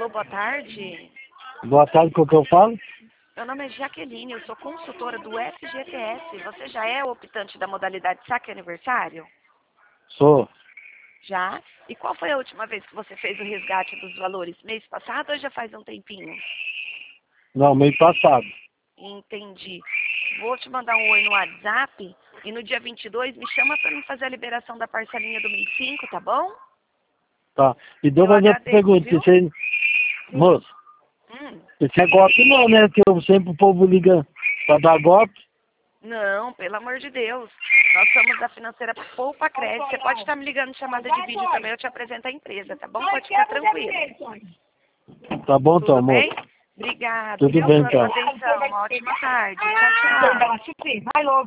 Alô, boa tarde. Boa tarde, com o que eu falo? Meu nome é Jaqueline, eu sou consultora do FGTS. Você já é optante da modalidade saque aniversário? Sou. Já? E qual foi a última vez que você fez o resgate dos valores? Mês passado ou já faz um tempinho? Não, mês passado. Entendi. Vou te mandar um oi no WhatsApp e no dia 22 me chama para me fazer a liberação da parcelinha do mês 5, tá bom? Tá. E deu Eu fazer a agradeço, pergunta, viu? você... Moço, você é golpe não, né? Que eu sempre o povo liga pra dar golpe. Não, pelo amor de Deus. Nós somos da financeira Poupa Crédito. Você pode estar me ligando em chamada de vídeo também, eu te apresento a empresa, tá bom? Pode ficar tranquilo. Tá bom, então, Tudo moço. bem? Obrigado, Tudo viu, bem, pela sua então. atenção. Uma ótima tarde. Tchau, tchau. Vai logo.